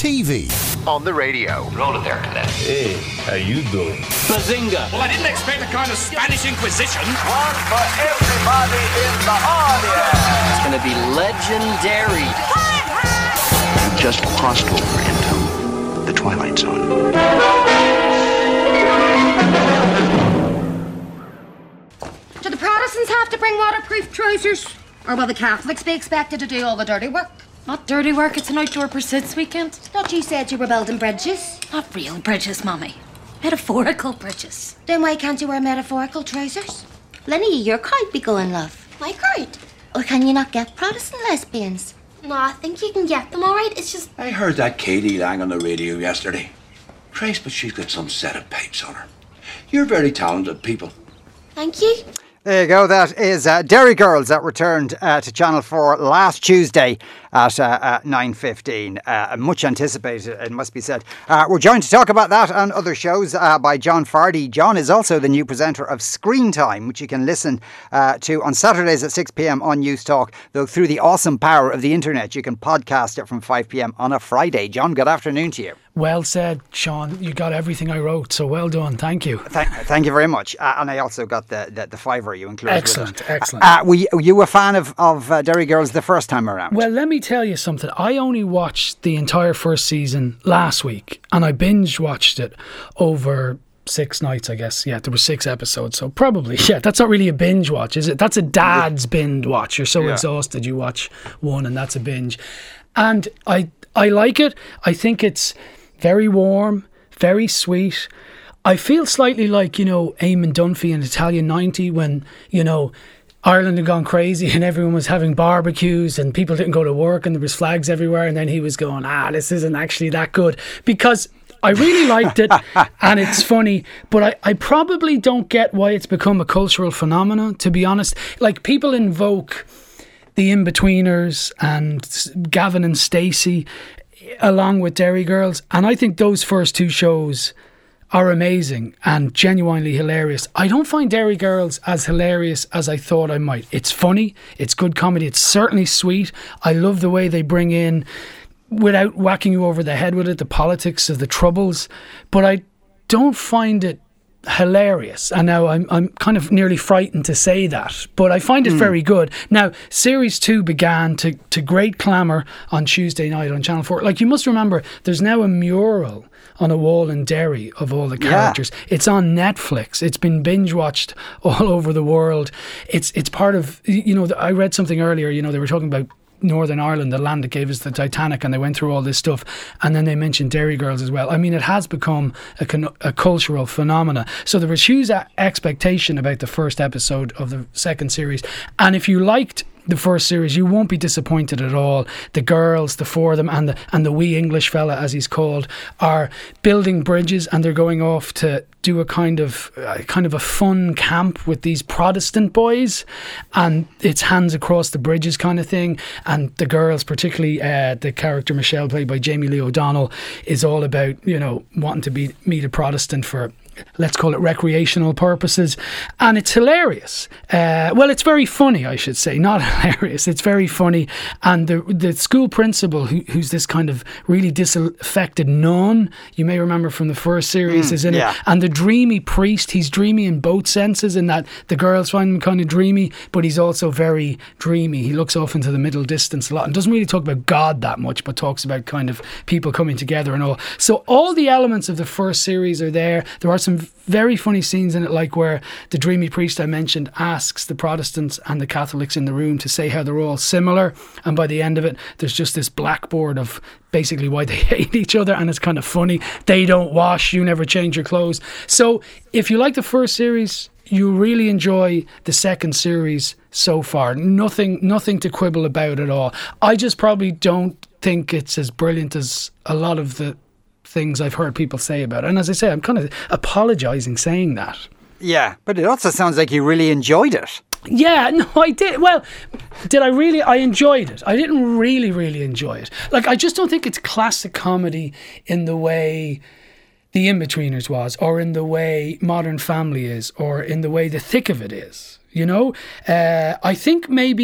TV. On the radio. Roll it there, Cadet. Hey, how you doing? Bazinga! Well, I didn't expect a kind of Spanish Inquisition. One for everybody in the audience. It's going to be legendary. You've just crossed over into the Twilight Zone. Do the Protestants have to bring waterproof trousers? Or will the Catholics be expected to do all the dirty work? Not dirty work, it's an outdoor pursuits weekend. Thought you said you were building bridges. Not real bridges, Mummy. Metaphorical bridges. Then why can't you wear metaphorical trousers? Lenny, your kite be going, love. My kite? Or can you not get Protestant lesbians? No, I think you can get them all right. It's just... I heard that Katie Lang on the radio yesterday. Christ, but she's got some set of pipes on her. You're very talented people. Thank you. There you go. That is Derry Girls that returned to Channel 4 last Tuesday at 9:15. Much anticipated, it must be said. We're joined to talk about that and other shows by John Fardy. John is also the new presenter of Screen Time, which you can listen to on Saturdays at 6 p.m. on News Talk. Though through the awesome power of the internet, you can podcast it from 5 p.m. on a Friday. John, good afternoon to you. Well said, Sean. You got everything I wrote, so well done. Thank you. Thank you very much. And I also got the fiver you included. Excellent. Were you a fan of Derry Girls the first time around? Well, let me tell you something. I only watched the entire first season last week, and I binge watched it over 6 nights, I guess. Yeah, there were 6 episodes, so probably, yeah, that's not really a binge watch, is it? That's a dad's binge watch. You're so exhausted, you watch one and that's a binge. And I like it. I think it's very warm, very sweet. I feel slightly like, Eamon Dunphy in Italian 90 when, Ireland had gone crazy and everyone was having barbecues and people didn't go to work and there was flags everywhere, and then he was going, this isn't actually that good, because I really liked it and it's funny, but I probably don't get why it's become a cultural phenomenon, to be honest. Like, people invoke the In-Betweeners and Gavin and Stacey along with Derry Girls, and I think those first 2 shows are amazing and genuinely hilarious. I don't find Derry Girls as hilarious as I thought I might. It's funny, it's good comedy, it's certainly sweet. I love the way they bring in, without whacking you over the head with it, the politics of the Troubles, but I don't find it hilarious. And now I'm kind of nearly frightened to say that, but I find it very good. Now, series 2 began to great clamour on Tuesday night on Channel 4. Like, you must remember, there's now a mural on a wall in Derry of all the characters. Yeah. It's on Netflix. It's been binge watched all over the world. It's part of, I read something earlier, they were talking about Northern Ireland, the land that gave us the Titanic, and they went through all this stuff, and then they mentioned Derry Girls as well. I mean, it has become a cultural phenomena. So there was huge expectation about the first episode of the second series, and if you liked the first series, you won't be disappointed at all. The girls, the 4 of them, and the wee English fella, as he's called, are building bridges, and they're going off to do a kind of a fun camp with these Protestant boys, and it's hands across the bridges kind of thing. And the girls, particularly the character Michelle, played by Jamie Lee O'Donnell, is all about wanting to meet a Protestant for, let's call it, recreational purposes, and it's hilarious. Well, it's very funny, I should say, not hilarious. It's very funny, and the school principal, who's this kind of really disaffected nun, you may remember from the first series, is in it, and the dreamy priest. He's dreamy in both senses, in that the girls find him kind of dreamy, but he's also very dreamy. He looks off into the middle distance a lot and doesn't really talk about God that much, but talks about kind of people coming together and all. So all the elements of the first series are there. There are some very funny scenes in it, like where the dreamy priest I mentioned asks the Protestants and the Catholics in the room to say how they're all similar, and by the end of it there's just this blackboard of basically why they hate each other, and it's kind of funny. They don't wash, you never change your clothes. So if you like the first series, you really enjoy the second series so far. Nothing to quibble about at all. I just probably don't think it's as brilliant as a lot of the things I've heard people say about it. And as I say, I'm kind of apologising saying that. Yeah, but it also sounds like you really enjoyed it. Yeah, no, I did. Well, did I really? I enjoyed it. I didn't really enjoy it. Like, I just don't think it's classic comedy in the way The In-Betweeners was, or in the way Modern Family is, or in the way The Thick of It is. I think maybe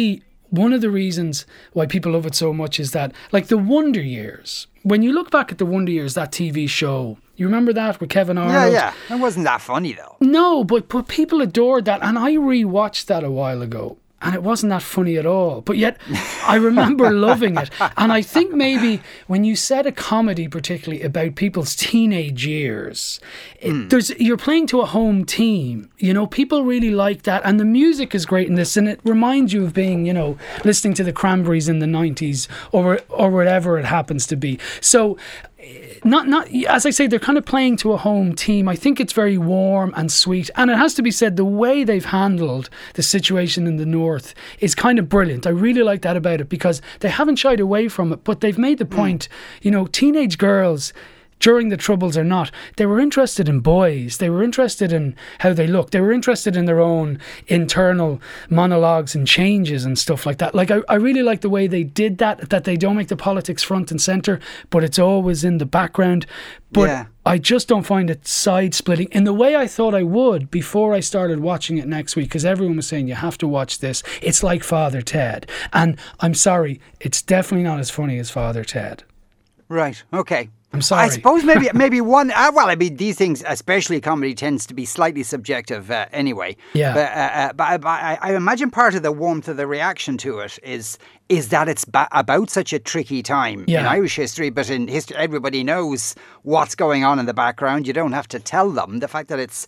one of the reasons why people love it so much is that, like, the Wonder Years, when you look back at the Wonder Years, that TV show, you remember that with Kevin Arnold? Yeah. It wasn't that funny, though. No, but people adored that. And I rewatched that a while ago. And it wasn't that funny at all. But yet, I remember loving it. And I think maybe when you said a comedy, particularly about people's teenage years, you're playing to a home team. You know, people really like that. And the music is great in this. And it reminds you of being, you know, listening to the Cranberries in the 90s or whatever it happens to be. So, not as I say, they're kind of playing to a home team. I think it's very warm and sweet, and it has to be said, the way they've handled the situation in the north is kind of brilliant. I really like that about it, because they haven't shied away from it, but they've made the point, you know, teenage girls during the Troubles or not, they were interested in boys. They were interested in how they looked. They were interested in their own internal monologues and changes and stuff like that. Like, I really like the way they did that they don't make the politics front and centre, but it's always in the background. But I just don't find it side-splitting in the way I thought I would before I started watching it next week, because everyone was saying, you have to watch this. It's like Father Ted. And I'm sorry, it's definitely not as funny as Father Ted. Right, okay. I'm sorry. I suppose maybe one. Well, I mean, these things, especially comedy, tends to be slightly subjective anyway. Yeah. But I imagine part of the warmth of the reaction to it is that it's about such a tricky time in Irish history, but in history, everybody knows what's going on in the background. You don't have to tell them. The fact that it's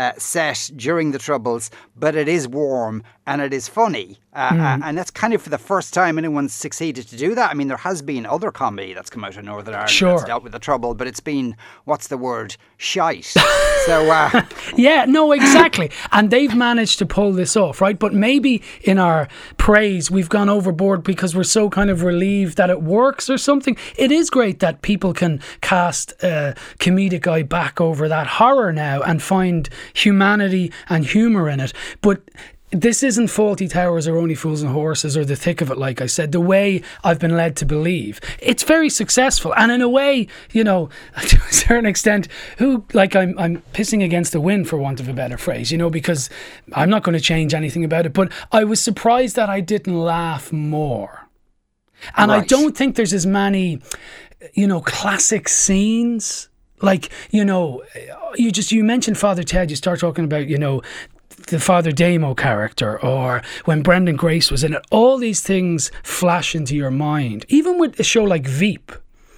set during the Troubles, but it is warm and it is funny. And that's kind of for the first time anyone's succeeded to do that. I mean, there has been other comedy that's come out of Northern Ireland that's dealt with the Trouble, but it's been, what's the word, shite. So, yeah, no, exactly. And they've managed to pull this off, right? But maybe in our praise, we've gone overboard because we're so kind of relieved that it works or something. It is great that people can cast a comedic eye back over that horror now and find humanity and humour in it. But this isn't Fawlty Towers or Only Fools and Horses or The Thick of It, like I said, the way I've been led to believe. It's very successful. And in a way, you know, to a certain extent, I'm pissing against the wind, for want of a better phrase, you know, because I'm not going to change anything about it. But I was surprised that I didn't laugh more. And I don't think there's as many, you know, classic scenes. Like, you know, you mentioned Father Ted, you start talking about, you know, the Father Damo character, or when Brendan Grace was in it. All these things flash into your mind. Even with a show like Veep,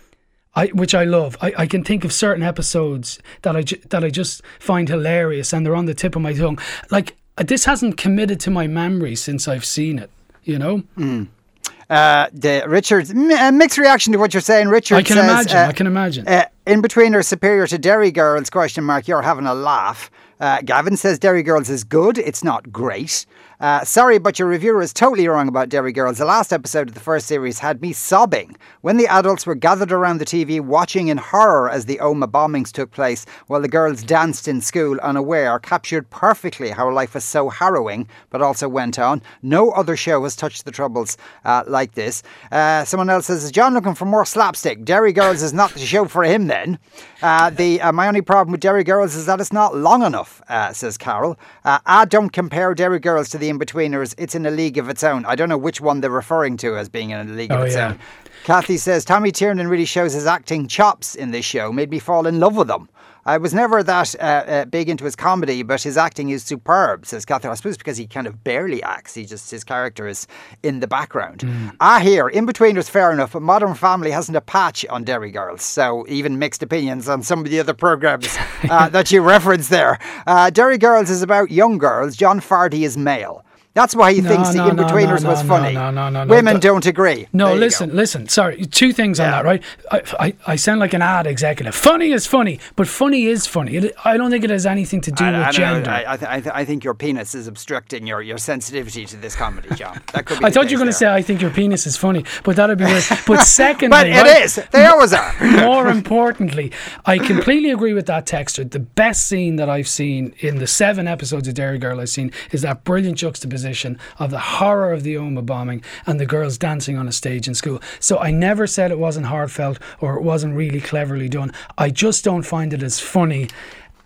which I love, I can think of certain episodes that I just find hilarious, and they're on the tip of my tongue. Like, this hasn't committed to my memory since I've seen it, you know? Richard's mixed reaction to what you're saying. Richard I can imagine. In between are superior to Derry Girls, ? You're having a laugh. Gavin says Derry Girls is good. It's not great. Sorry, but your reviewer is totally wrong about Derry Girls. The last episode of the first series had me sobbing when the adults were gathered around the TV watching in horror as the Omagh bombings took place while the girls danced in school unaware, captured perfectly how life was so harrowing, but also went on. No other show has touched the Troubles like this. Someone else says, is John looking for more slapstick? Derry Girls is not the show for him then. My only problem with Derry Girls is that it's not long enough, says Carol. Don't compare Derry Girls to the In-Betweeners. It's in a league of its own. I don't know which one they're referring to as being in a league of its own. Kathy says, Tommy Tiernan really shows his acting chops in this show. Made me fall in love with him. I was never that big into his comedy, but his acting is superb, says Catherine. I suppose because he kind of barely acts. His character is in the background. Here, In-Betweeners, fair enough, but Modern Family hasn't a patch on Derry Girls. So even mixed opinions on some of the other programmes that you referenced there. Derry Girls is about young girls. John Fardy is male. That's why he thinks the In-Betweeners was funny. No. Women don't agree. No, listen. Sorry, two things on that, right? I sound like an ad executive. Funny is funny, but funny is funny. I don't think it has anything to do with gender. I think your penis is obstructing your sensitivity to this comedy, John. That could be I thought you were going to say, I think your penis is funny, but that would be weird. But secondly... but it is. They always are. More importantly, I completely agree with that texter. The best scene that I've seen in the 7 episodes of Derry Girl I've seen is that brilliant juxtaposition of the horror of the Omagh bombing and the girls dancing on a stage in school. So I never said it wasn't heartfelt or it wasn't really cleverly done. I just don't find it as funny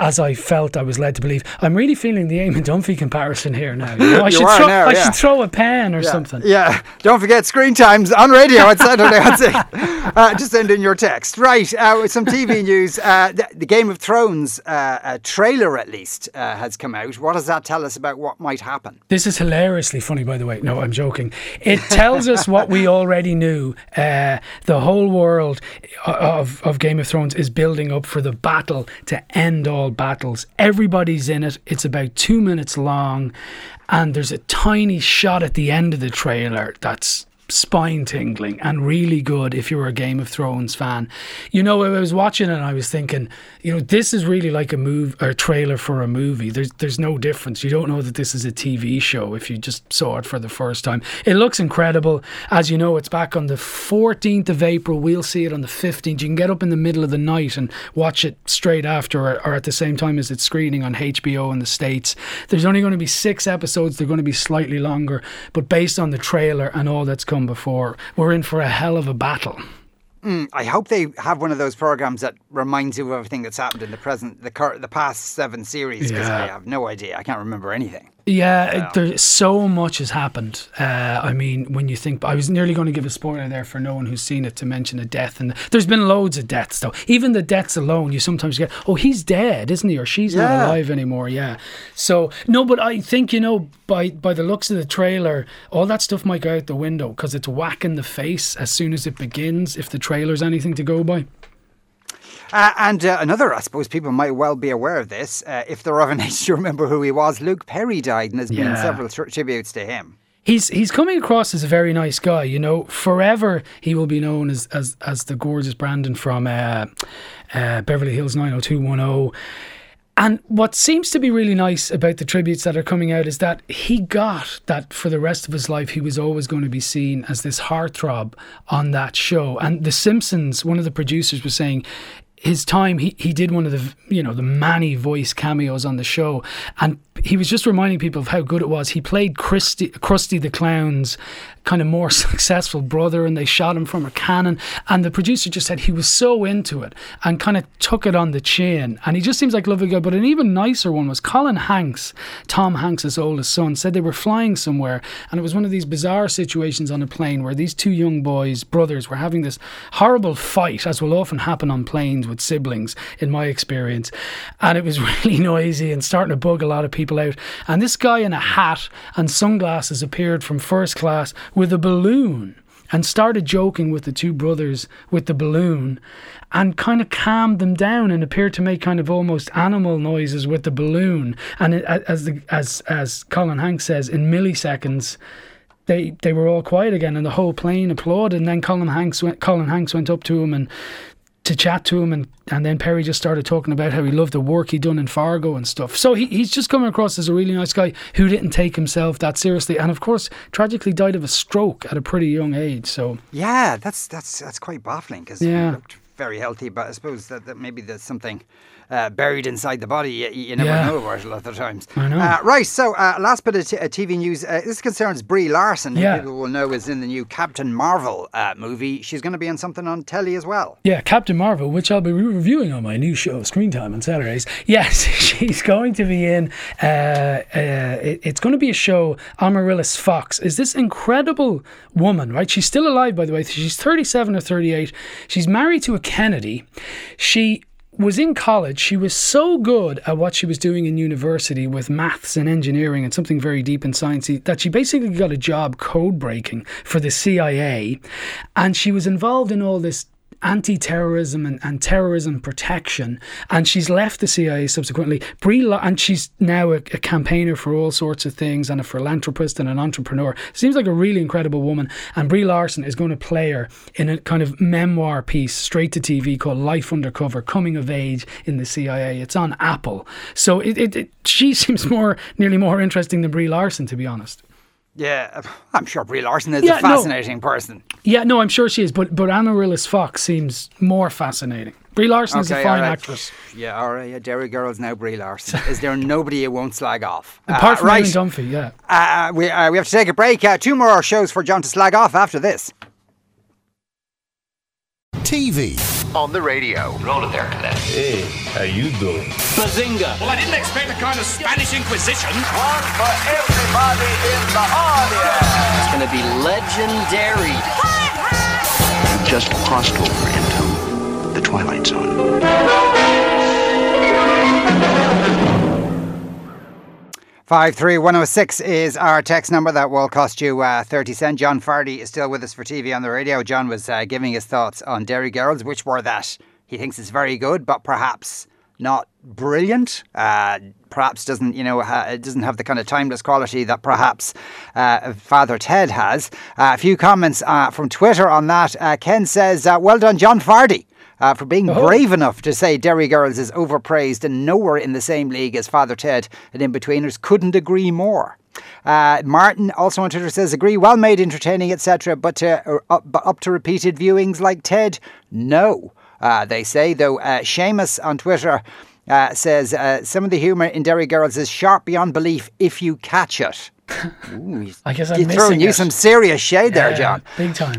as I felt I was led to believe. I'm really feeling the Eamon Dunphy comparison here now. You know, I should throw a pen or something. Yeah. Don't forget Screen Times on radio on Saturday at 6. Just send in your text. Right. With some TV news. The Game of Thrones trailer, at least, has come out. What does that tell us about what might happen? This is hilariously funny, by the way. No, I'm joking. It tells us what we already knew. The whole world of Game of Thrones is building up for the battle to end all battles. Everybody's in it. It's about 2 minutes long, and there's a tiny shot at the end of the trailer that's spine tingling and really good if you're a Game of Thrones fan. You know, I was watching it and I was thinking, you know, this is really like a trailer for a movie. There's no difference. You don't know that this is a TV show if you just saw it for the first time. It looks incredible. As you know, it's back on the 14th of April. We'll see it on the 15th. You can get up in the middle of the night and watch it straight after or at the same time as it's screening on HBO in the States. There's only going to be 6 episodes. They're going to be slightly longer, but based on the trailer and all that's come before, we're in for a hell of a battle. I hope they have one of those programs that reminds you of everything that's happened in the past 7 series, because I have no idea. I can't remember anything. Yeah, there's so much has happened. I mean, when you think, I was nearly going to give a spoiler there for no one who's seen it to mention a death, and there's been loads of deaths though. Even the deaths alone, you sometimes get, oh, he's dead, isn't he? Or she's not alive anymore. Yeah. So no, but I think, you know, by the looks of the trailer, all that stuff might go out the window because it's whack in the face as soon as it begins. If the trailer's anything to go by. And another, I suppose people might well be aware of this, if they're of an age to remember who he was. Luke Perry died, and there's been several tributes to him. He's coming across as a very nice guy, you know. Forever he will be known as the gorgeous Brandon from Beverly Hills 90210. And what seems to be really nice about the tributes that are coming out is that he got that for the rest of his life he was always going to be seen as this heartthrob on that show. And The Simpsons, one of the producers was saying, his time, he did one of the, you know, the Manny voice cameos on the show, and he was just reminding people of how good it was. He played Krusty the Clown's kind of more successful brother, and they shot him from a cannon, and the producer just said he was so into it and kind of took it on the chin, and he just seems like a lovely guy. But an even nicer one was Colin Hanks, Tom Hanks' oldest son, said they were flying somewhere, and it was one of these bizarre situations on a plane where these 2 young brothers were having this horrible fight, as will often happen on planes with siblings in my experience, and it was really noisy and starting to bug a lot of people out, and this guy in a hat and sunglasses appeared from first class with a balloon and started joking with the 2 brothers with the balloon and kind of calmed them down and appeared to make kind of almost animal noises with the balloon, and as Colin Hanks says, in milliseconds they were all quiet again and the whole plane applauded, and then Colin Hanks went up to him and to chat to him, and then Perry just started talking about how he loved the work he'd done in Fargo and stuff. So he's just coming across as a really nice guy who didn't take himself that seriously, and of course tragically died of a stroke at a pretty young age. So yeah, that's quite baffling, because he looked very healthy, but I suppose that maybe there's something buried inside the body. You never know about it a lot of times. I know. Right, so last bit of TV news. This concerns Brie Larson, who people will know is in the new Captain Marvel movie. She's going to be in something on telly as well. Yeah, Captain Marvel, which I'll be reviewing on my new show, Screen Time, on Saturdays. Yes, she's going to be in. It's going to be a show. Amaryllis Fox is this incredible woman, right? She's still alive, by the way. She's 37 or 38. She's married to a Kennedy. She was in college. She was so good at what she was doing in university with maths and engineering and something very deep and sciencey that she basically got a job code breaking for the CIA, and she was involved in all this anti-terrorism and terrorism protection, and she's left the CIA subsequently. And she's now a campaigner for all sorts of things and a philanthropist and an entrepreneur. Seems like a really incredible woman, and Brie Larson is going to play her in a kind of memoir piece straight to TV called Life Undercover, Coming of Age in the CIA. It's on Apple, so she seems nearly more interesting than Brie Larson, to be honest. Yeah, I'm sure Brie Larson is a fascinating person. Yeah, no, I'm sure she is, but Amaryllis Fox seems more fascinating. Brie Larson is a fine actress. Yeah, all right, yeah, Derry Girls now Brie Larson. Is there nobody who won't slag off? Apart from Eamon Dunphy, yeah. We have to take a break. 2 more shows for John to slag off after this. TV. on the radio. Roll it there, cadet. Hey, how you doing? Bazinga! Well, I didn't expect a kind of Spanish Inquisition. One for everybody in the audience. It's gonna be legendary. You've just crossed over into the Twilight Zone. 53106 is our text number. That will cost you 30 cents. John Fardy is still with us for TV on the radio. John was giving his thoughts on Derry Girls, which were that he thinks it's very good, but perhaps not brilliant. Perhaps doesn't, it doesn't have the kind of timeless quality that perhaps Father Ted has. A few comments from Twitter on that. Ken says, well done, John Fardy. For being brave enough to say Derry Girls is overpraised and nowhere in the same league as Father Ted and In-Betweeners. Couldn't agree more. Martin also on Twitter says, agree, well made, entertaining, etc. But up to repeated viewings like Ted? No, they say. Though Seamus on Twitter says, some of the humour in Derry Girls is sharp beyond belief if you catch it. Ooh, I guess I'm you're throwing you some serious shade there, John. Big time.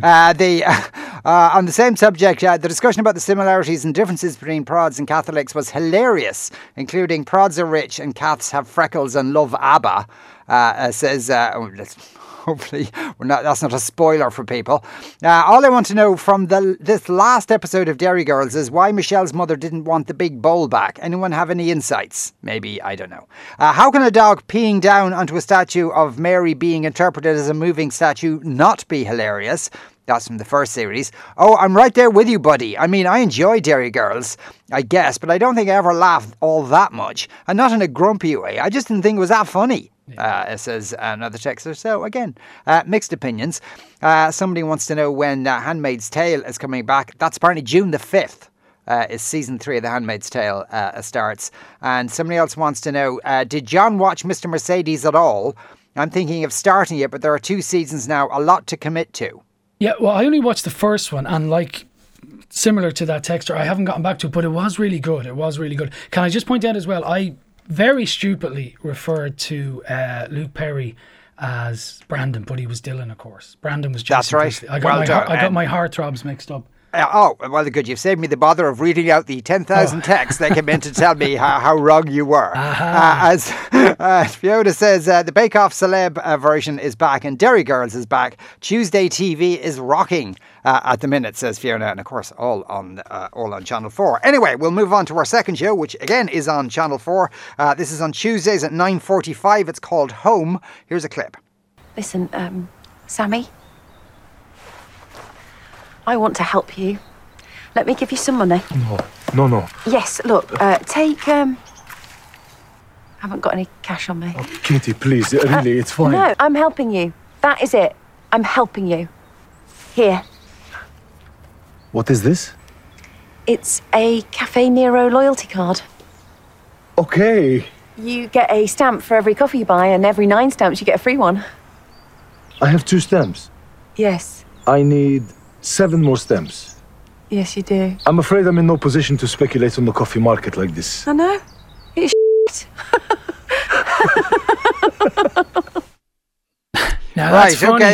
On the same subject, the discussion about the similarities and differences between Prods and Catholics was hilarious, including Prods are rich and Caths have freckles and love ABBA. Says, hopefully that's not a spoiler for people. All I want to know from this last episode of Derry Girls is why Michelle's mother didn't want the big bowl back. Anyone have any insights? Maybe, I don't know. How can a dog peeing down onto a statue of Mary being interpreted as a moving statue not be hilarious? That's from the first series. Oh, I'm right there with you, buddy. I mean, I enjoy Derry Girls, I guess, but I don't think I ever laughed all that much. And not in a grumpy way. I just didn't think it was that funny. Says another texter. So again, mixed opinions. Somebody wants to know when Handmaid's Tale is coming back. That's apparently June the 5th. Is season 3 of The Handmaid's Tale starts. And somebody else wants to know, did John watch Mr. Mercedes at all? I'm thinking of starting it, but there are 2 seasons now. A lot to commit to. Yeah, well, I only watched the first one, and similar to that texter, I haven't gotten back to it, but it was really good. It was really good. Can I just point out as well, I very stupidly referred to Luke Perry as Brandon, but he was Dylan, of course. Brandon was Jason. That's right. Priestley. I got my heartthrobs mixed up. Well, good. You've saved me the bother of reading out the 10,000 texts that came in to tell me how wrong you were. As Fiona says, the Bake Off celeb version is back and Derry Girls is back. Tuesday TV is rocking at the minute, says Fiona. And of course, all on Channel 4. Anyway, we'll move on to our second show, which again is on Channel 4. This is on Tuesdays at 9:45. It's called Home. Here's a clip. Listen, Sammy. I want to help you. Let me give you some money. No. Yes, look, take, haven't got any cash on me. Oh, Katie, please, really, it's fine. No, I'm helping you. That is it. I'm helping you. Here. What is this? It's a Cafe Nero loyalty card. Okay. You get a stamp for every coffee you buy, and every 9 stamps you get a free one. I have 2 stamps. Yes. I need 7 more stamps. Yes, you do. I'm afraid I'm in no position to speculate on the coffee market like this. I know. It's shit. Now that's funny.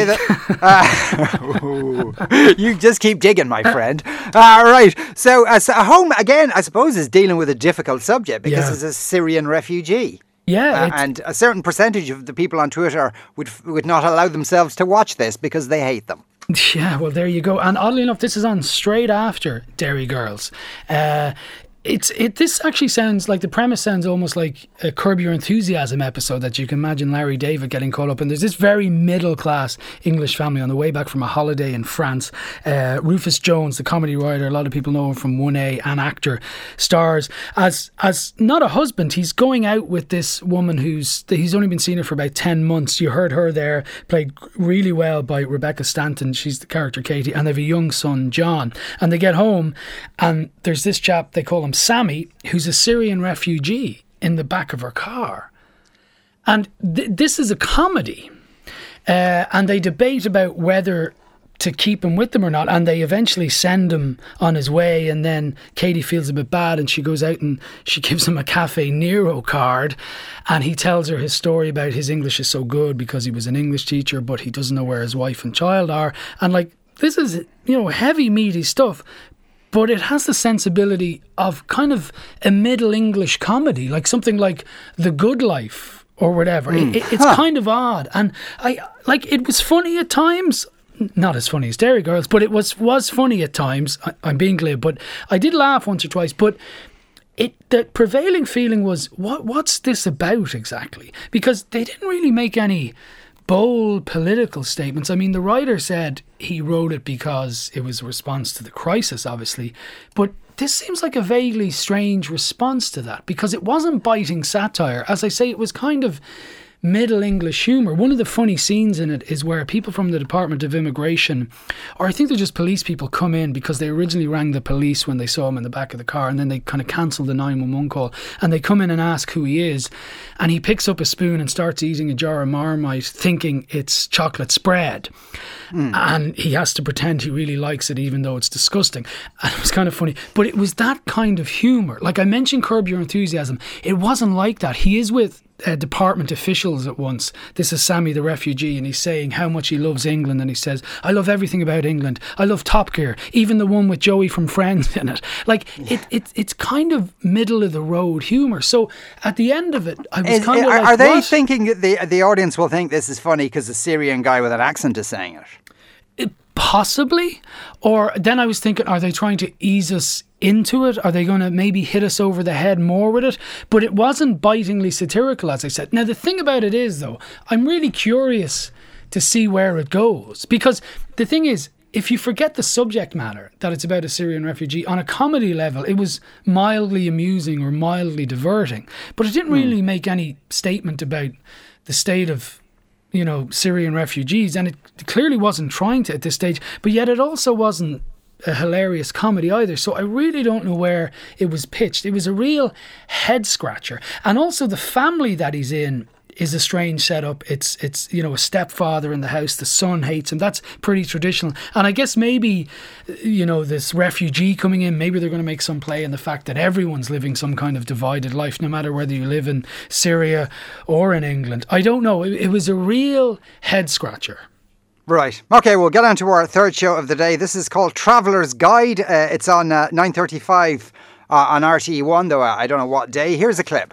Okay. You just keep digging, my friend. Right. So Home, again, I suppose, is dealing with a difficult subject because it's a Syrian refugee. Yeah. And a certain percentage of the people on Twitter would not allow themselves to watch this because they hate them. Yeah, well, there you go. And oddly enough, this is on straight after Derry Girls. This actually sounds like, the premise sounds almost like a Curb Your Enthusiasm episode that you can imagine Larry David getting caught up in. There's this very middle class English family on the way back from a holiday in France. Rufus Jones, the comedy writer, a lot of people know him from 1A, an actor, stars as not a husband. He's going out with this woman he's only been seeing her for about 10 months. You heard her there, played really well by Rebecca Stanton. She's the character Katie, and they have a young son, John. And they get home, and there's this chap, they call him Sammy, who's a Syrian refugee in the back of her car. And this is a comedy. And they debate about whether to keep him with them or not, and they eventually send him on his way, and then Katie feels a bit bad and she goes out and she gives him a Cafe Nero card, and he tells her his story about his English is so good because he was an English teacher, but he doesn't know where his wife and child are. And this is, heavy meaty stuff. but it has the sensibility of kind of a Middle English comedy, like something like The Good Life or whatever. It's kind of odd, and it was funny at times. Not as funny as Derry Girls, but it was funny at times. I'm being glib, but I did laugh once or twice. But the prevailing feeling was, what's this about exactly? Because they didn't really make any bold political statements. I mean, the writer said he wrote it because it was a response to the crisis, obviously. But this seems like a vaguely strange response to that, because it wasn't biting satire. As I say, it was kind of Middle English humour. One of the funny scenes in it is where people from the Department of Immigration, or I think they're just police people, come in because they originally rang the police when they saw him in the back of the car, and then they kind of cancelled the 911 call, and they come in and ask who he is, and he picks up a spoon and starts eating a jar of Marmite thinking it's chocolate spread. And he has to pretend he really likes it even though it's disgusting. And it was kind of funny. But it was that kind of humour. Like I mentioned Curb Your Enthusiasm. It wasn't like that. He is with department officials at once. This is Sammy the refugee, and he's saying how much he loves England, and he says, I love everything about England. I love Top Gear, even the one with Joey from Friends in it. Like it's kind of middle of the road humour. So at the end of it, I was kind of like, are they thinking that the audience will think this is funny because the Syrian guy with an accent is saying it? Possibly. Or then I was thinking, are they trying to ease us into it? Are they going to maybe hit us over the head more with it? But it wasn't bitingly satirical, as I said. Now, the thing about it is, though, I'm really curious to see where it goes. Because the thing is, if you forget the subject matter, that it's about a Syrian refugee, on a comedy level, it was mildly amusing or mildly diverting. But it didn't really make any statement about the state of, Syrian refugees, and it clearly wasn't trying to at this stage, but yet it also wasn't a hilarious comedy either. So I really don't know where it was pitched. It was a real head scratcher. And also the family that he's in is a strange setup. It's a stepfather in the house. The son hates him. That's pretty traditional. And I guess maybe, this refugee coming in, maybe they're going to make some play in the fact that everyone's living some kind of divided life, no matter whether you live in Syria or in England. I don't know. It was a real head scratcher. Right. Okay, we'll get on to our third show of the day. This is called Traveller's Guide. It's on 9:35 on RTE1, though I don't know what day. Here's a clip.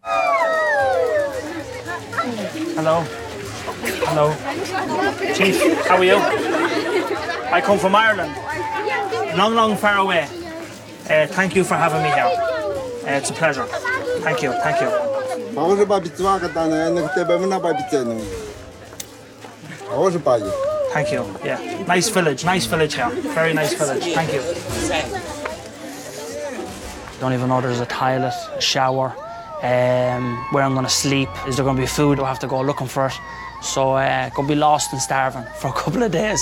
Hello. Chief, how are you? I come from Ireland. Long, far away. Thank you for having me here. It's a pleasure. Thank you. Thank you. Yeah. Nice village here. Very nice village. Thank you. Don't even know there's a toilet, a shower. Where I'm going to sleep. Is there going to be food? I'll have to go looking for it. So going to be lost and starving for a couple of days.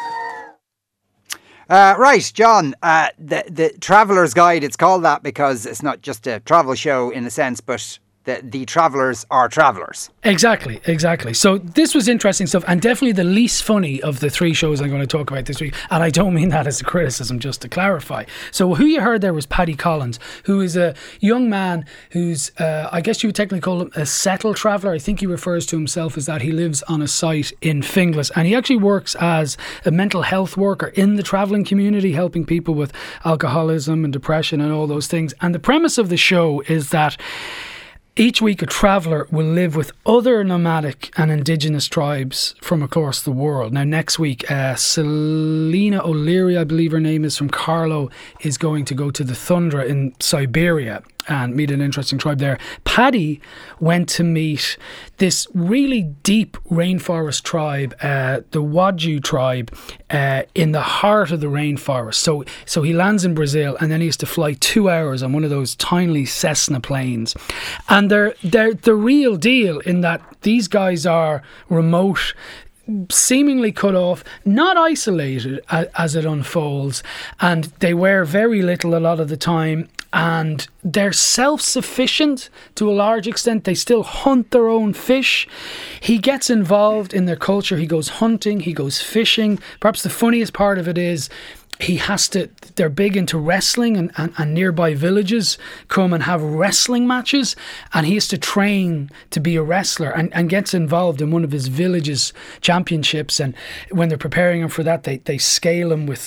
Right, John, the Traveller's Guide, it's called that because it's not just a travel show in a sense, but the travellers are travellers. Exactly. So this was interesting stuff, and definitely the least funny of the three shows I'm going to talk about this week. And I don't mean that as a criticism, just to clarify. So who you heard there was Paddy Collins, who is a young man who's, I guess you would technically call him a settled traveller. I think he refers to himself as that. He lives on a site in Finglas, and he actually works as a mental health worker in the travelling community, helping people with alcoholism and depression and all those things. And the premise of the show is that each week a traveller will live with other nomadic and indigenous tribes from across the world. Now next week, Selena O'Leary, I believe her name is, from Carlow, is going to go to the Tundra in Siberia and meet an interesting tribe there. Paddy went to meet this really deep rainforest tribe, the Waju tribe, in the heart of the rainforest. So he lands in Brazil, and then he has to fly 2 hours on one of those tiny Cessna planes. And they're the real deal in that these guys are remote, seemingly cut off, not isolated as it unfolds, and they wear very little a lot of the time, and they're self-sufficient to a large extent. They still hunt their own fish. He gets involved in their culture. He goes hunting, he goes fishing. Perhaps the funniest part of it is they're big into wrestling, and nearby villages come and have wrestling matches, and he has to train to be a wrestler and gets involved in one of his village's championships. And when they're preparing him for that, they scale him with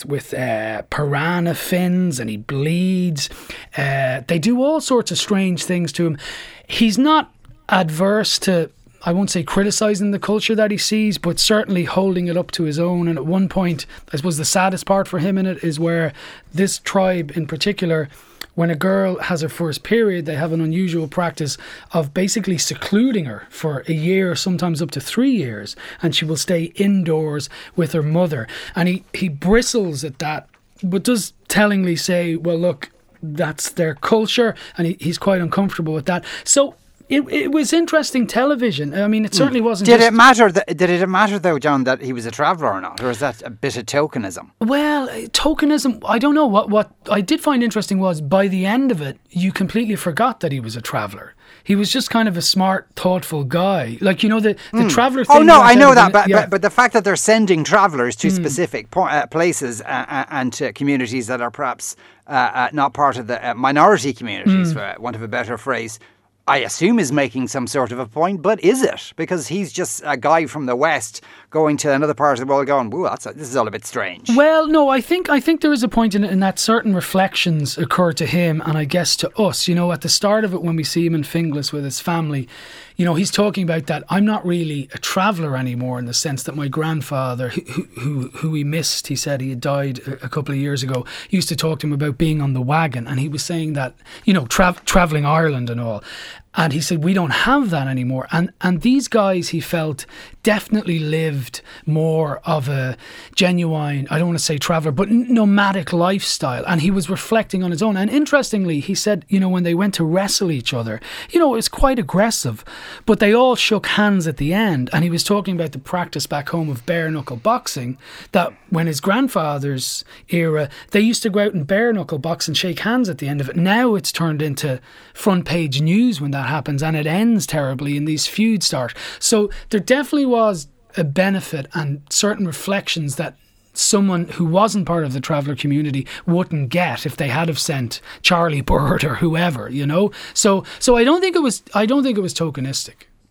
piranha fins, and he bleeds. They do all sorts of strange things to him. He's not adverse to, I won't say criticising the culture that he sees, but certainly holding it up to his own. And at one point, I suppose the saddest part for him in it is where this tribe in particular, when a girl has her first period, they have an unusual practice of basically secluding her for a year, sometimes up to 3 years, and she will stay indoors with her mother. And he bristles at that, but does tellingly say, well, look, that's their culture, and he's quite uncomfortable with that. So it was interesting television. I mean, it certainly wasn't. Did it matter though, John, that he was a traveller or not, or is that a bit of tokenism? Well, tokenism, I don't know. What I did find interesting was by the end of it, you completely forgot that he was a traveller. He was just kind of a smart, thoughtful guy. Like, you know, the traveller thing. Oh, no, I know that. But the fact that they're sending travellers to specific places and to communities that are perhaps not part of the minority communities, for want of a better phrase, I assume is making some sort of a point, but is it? Because he's just a guy from the West going to another part of the world going, whoa, this is all a bit strange. Well, no, I think there is a point in that certain reflections occur to him, and I guess to us, you know, at the start of it when we see him in Finglas with his family, you know, he's talking about that I'm not really a traveller anymore, in the sense that my grandfather, who he missed, he said he had died a couple of years ago, used to talk to him about being on the wagon, and he was saying that, you know, travelling Ireland and all. And he said, we don't have that anymore. And these guys, he felt, definitely lived more of a genuine, I don't want to say traveller, but nomadic lifestyle. And he was reflecting on his own. And interestingly, he said, you know, when they went to wrestle each other, you know, it was quite aggressive, but they all shook hands at the end. And he was talking about the practice back home of bare knuckle boxing, that when his grandfather's era, they used to go out and bare knuckle box and shake hands at the end of it. Now it's turned into front page news when that happens, and it ends terribly and these feuds start. So there definitely was a benefit and certain reflections that someone who wasn't part of the traveller community wouldn't get if they had have sent Charlie Bird or whoever, you know. So I don't think it was tokenistic.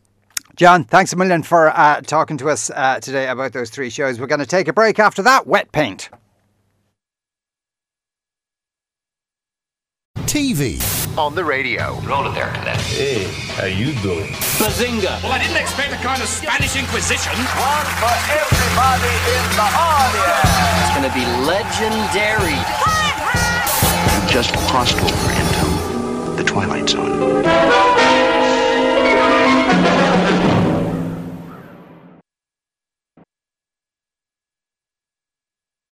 John, thanks a million for talking to us today about those 3 shows. We're going to take a break after that. Wet Paint. TV. On the radio. Roll it there, cadet. Hey, how you doing? Bazinga! Well, I didn't expect a kind of Spanish Inquisition. One for everybody in the audience. It's gonna be legendary. You just crossed over into the Twilight Zone.